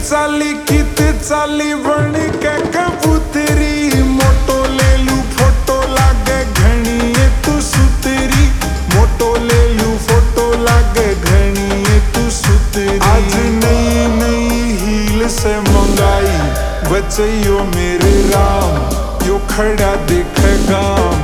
चाली बन के कबूतरी। मोटो ले लू फोटो लागे घनी तू सुतरी। मोटो ले लू फोटो लागे घनी तू सुतरी। आज नई नई हील से मंगाई बचैयो मेरे राम, यो खड़ा देख गाम।